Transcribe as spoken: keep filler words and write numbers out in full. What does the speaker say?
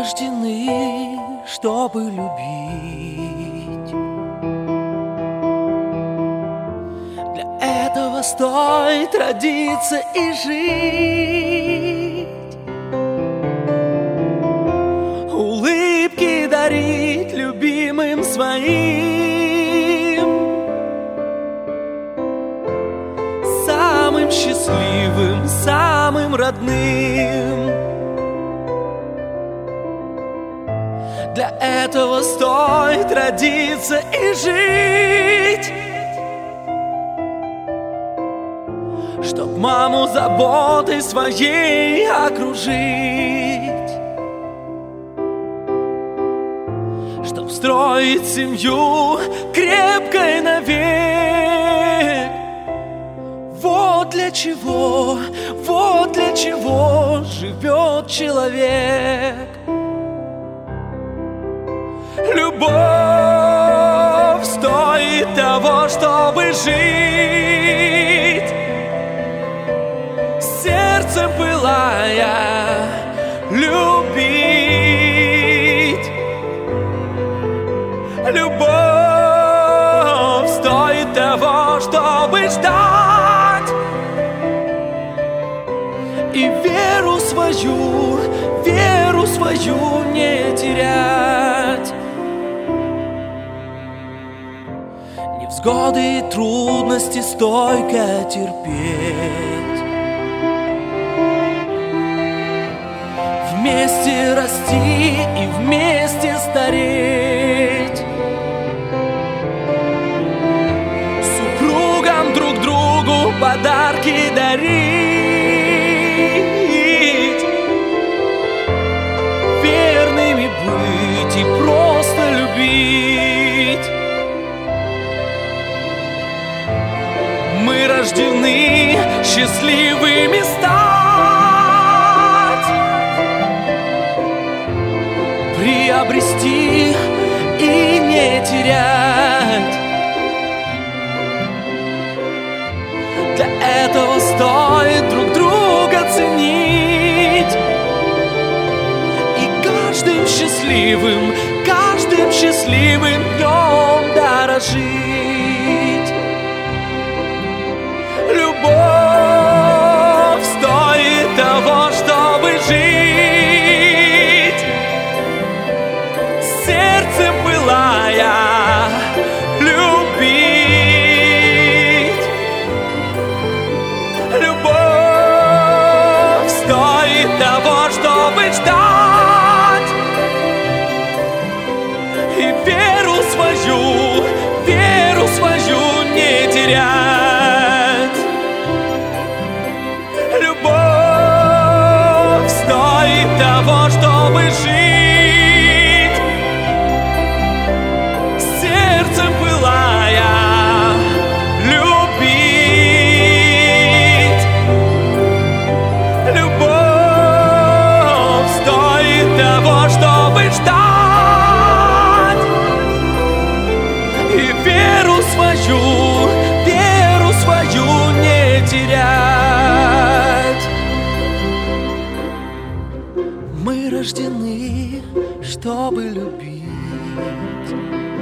рождены, чтобы любить. Для этого стоит родиться и жить. Улыбки дарить любимым своим, самым счастливым, самым родным. Для этого стоит родиться и жить, чтоб маму заботой своей окружить, чтоб строить семью крепкой навек. Вот для чего, вот для чего живет человек. Любовь стоит того, чтобы жить, сердцем пылая, любить. Любовь стоит того, чтобы ждать и веру свою, веру свою не терять. Невзгоды и трудности стойко терпеть, вместе расти и вместе стареть, супругам друг другу подарки дарить, верными быть и просто любить. Мы рождены счастливыми стать, приобрести и не терять. Для этого стоит друг друга ценить и каждым счастливым, каждым счастливым днем дорожить. Любовь стоит того, чтобы жить, сердцем пылая, любить. Любовь стоит того, чтобы ждать и веру свою, веру свою не терять. Того, чтобы жить, сердцем пылая, любить. Любовь стоит того, чтобы ждать и веру свою, веру свою не терять. Мы рождены, чтобы любить.